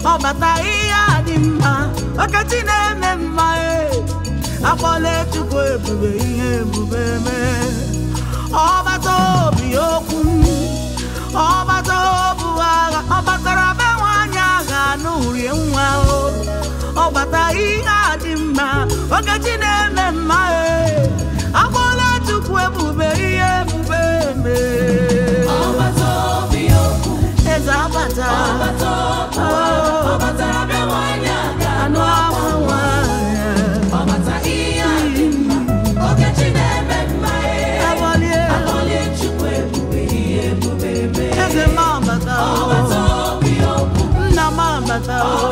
ọbata ihe dị mma ọkachi na-eme mma akpọla Chukwu ebube ihe ebube mee ọbata obi okwu ọbata obu agha ọbatara be nwanyị agha n'urie nwa ọbata ihe dị mma ọkachi na-eme mma akpọla Chukwu ebube ihe ebube mee ọbata obi okwu eze abata ọbatara be nwanyị agha n'ụwa ọbata ihe dị mma ọkachi na-eme mma akpọla Chukwu ebube ihe ebube mee eze ma ọbata obi okwu nna ma ọbata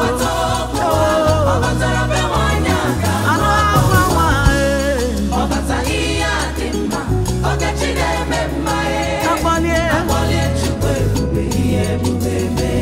ọbatara be nwanyị agha n'ụwa ọbata ihe dị mma ọkachi na-eme mma akpọla Chukwu ebube ihe ebube mee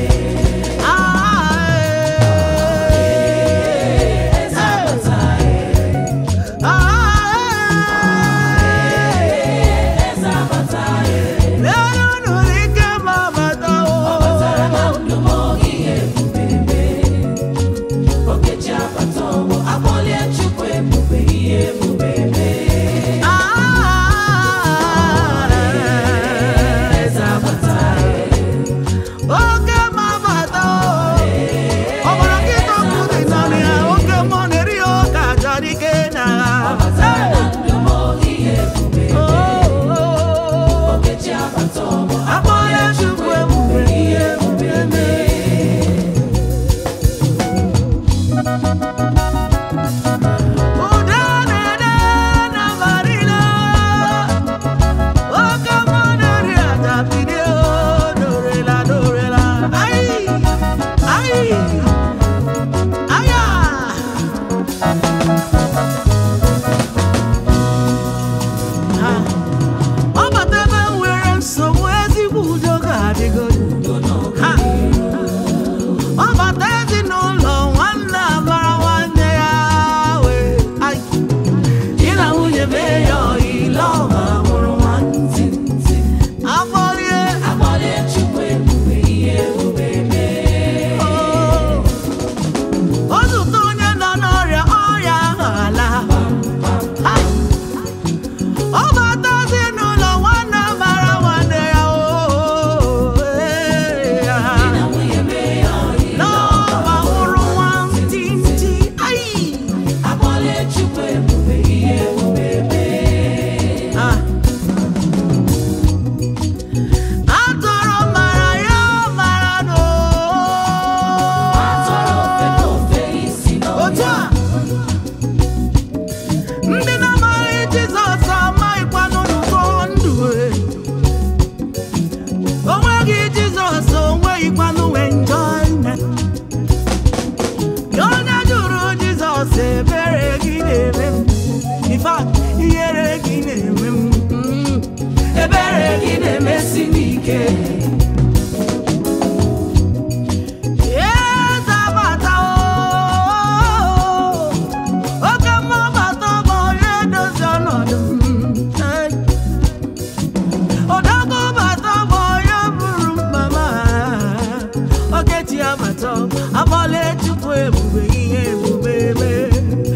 akpọla Chukwu ebube ihe ebube mee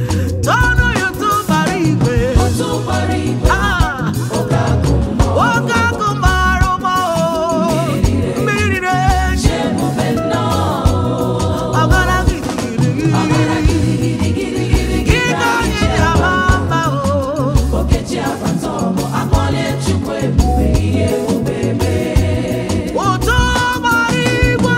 tọnụ YouTube bara igwe oge agụ mara ụgbọ mmiri na-eji ọgara gidigidi gị ka anyị ji ama mma akpọla Chukwu ebube ihe ebube mee ụtọ gbara igwe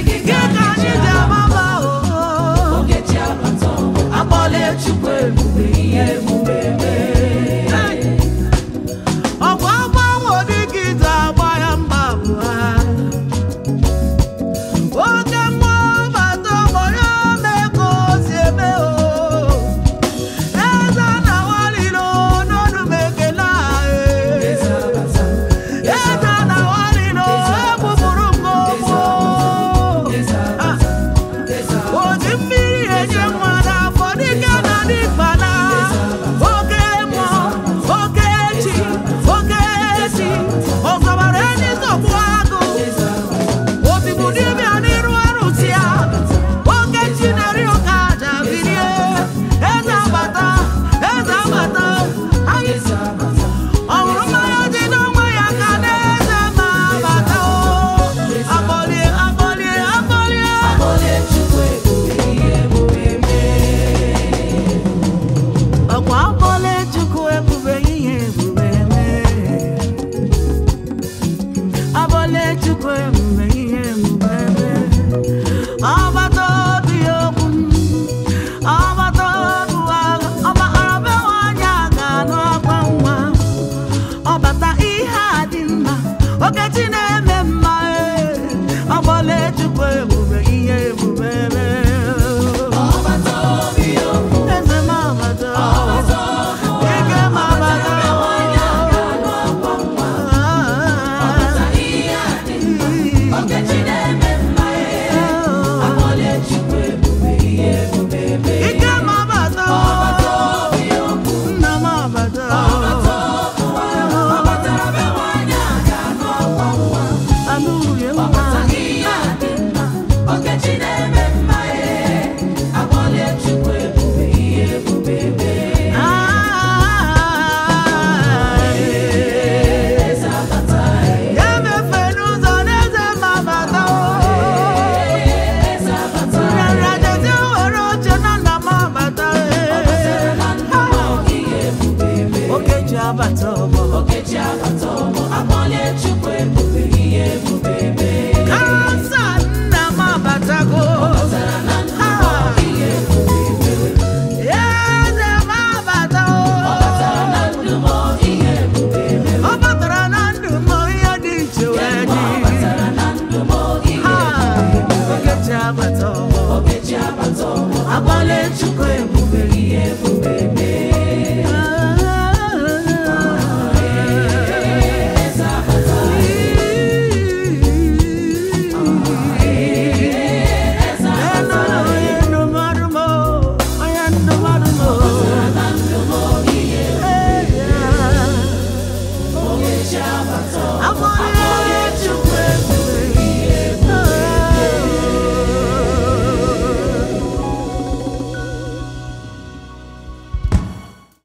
Chukwu ebube